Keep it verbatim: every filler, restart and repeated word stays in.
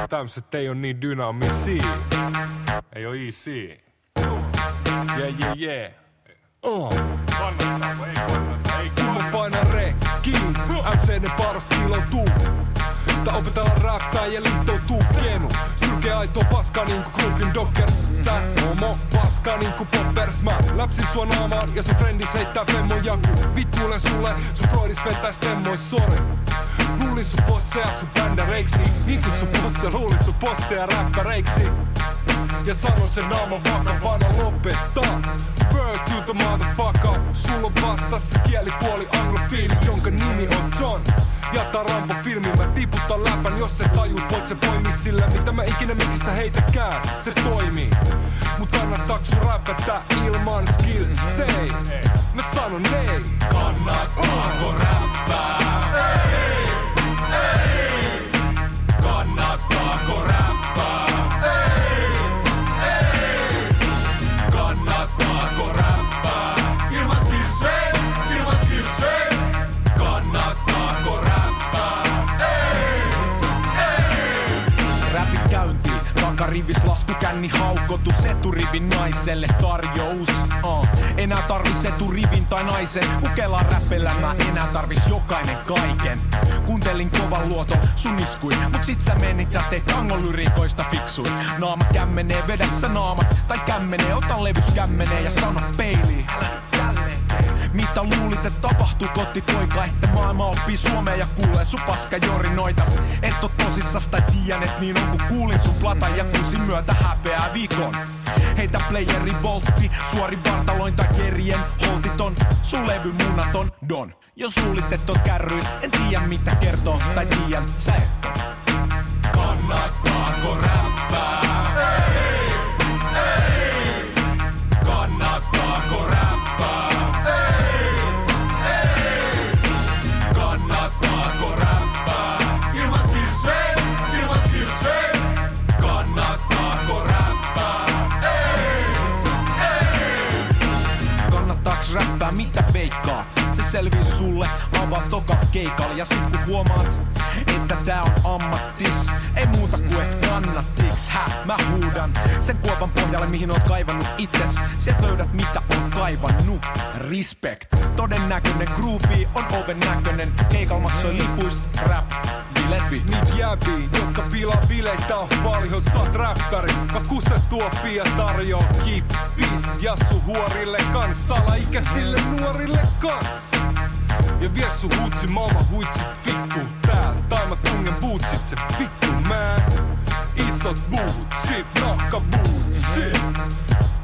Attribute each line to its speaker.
Speaker 1: tämmöset ei oo niin dynaamisia. Ei oo easy. Yeah, yeah, yeah. Oh. Kannattaako? Ei kannata, ei kannata. Kun mä painan rekkiin, M C:den paras piiloutuu. Tai opetellaan räppää ja liittoutuu kenu. Sylkee aitoa paskaa niinku Brooklyn Dockers. Sä homo paskaa niinku Poppers. Mä läpsin sua naamaan ja sun frendis heittää femmon jaku. Vittuulen sulle, sun broidis vetää stemmois sore. Luulin sun posseja sun bändäreiksi. Niin kun sun posse luulin sun posseja räppäreiksi. Ja sanon sen naaman vakavana lopettaa. Word to the motherfucker. Sulla on vastassa kielipuoli anglofiili, jonka nimi on John. Jätä Rambo filmi, mä tiputan läpän. Jos sä tajut, voit sä poimii sillä, mitä mä ikinä mikissä heitäkään. Se toimii. Mut kannattaako sun räpätä ilman skills? Ei, mä sanon ei. Kannattaako räppää? Ei, ei. Kannattaako räppää? Ei, ei. Kannattaako räppää? Ilman skills, ei, ilman skills, ei. Kannattaako räppää? Ei, ei. Räpit käyntiin, takarivis laskukänni haukotus, eturivin naiselle tarjous. Uh. Enää tarvis eturivin tai naisen, ukella räppellä mä enää tarvis jokainen kaiken. Kuuntelin kovan luoton sun iskuin, mut sit sä menit ja teit tangolyrikoista fiksuin. Naama kämmenee, vedä sä naamat, tai kämmenee, ota levys kämmenee ja sano peiliin. Älä nyt tälleen tee. Mitä luulit, et tapahtuu kotipoika, että maailma oppii suomea ja kuulee sun paska jorinoitas. Et oo tosissas tai tiiän, et niin on kun kuulin sun platan ja kuusin myötä häpeää viikon. Heitä playerin voltti, suorin vartaloin tai kerien holtiton, sun levy munaton don. Jos luulit, et oot kärryin, en tiedä mitä kertoo, tai tiedän, sä et oo. Kannattaako räppää? Ei, ei. Kannattaako räppää? Ei, ei. Kannattaako räppää? Ilman skills, ei, ilman skills, ei. Kannattaako räppää? Ei, ei. Kannattaaks räppää, mitä veikkaat? Se selvii sulle, avaa toka keikalla. Ja sit kun huomaat, että tää on ammattis, ei muuta kuin et kannattiks. Hä, mä huudan sen kuopan pohjalle, mihin oot kaivannut itses. Sieltä löydät mitä oot kaivannut. Respect, todennäköinen groupie on oven näköinen. Keikalla maksoi lipuist rap. Niit jäbii, jotka pilaa bileitä on paljon, sä oot räppäri. Mä kuset tuopia ja tarjoon kippis Jassu huorille kans, alaikäisille nuorille kans. Ja vie sun huutsi, maailman huitsi vittu tää. Tai mä tungen bootsit, se vittu man. Isot bootsit, nahka bootsit.